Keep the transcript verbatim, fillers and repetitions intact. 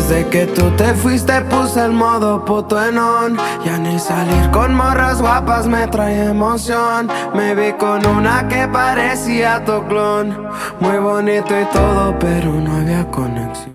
Desde que tú te fuiste puse el modo puto en on. Ya ni salir con morras guapas me trae emoción. Me vi con una que parecía tu clon. Muy bonito y todo, pero no había conexión.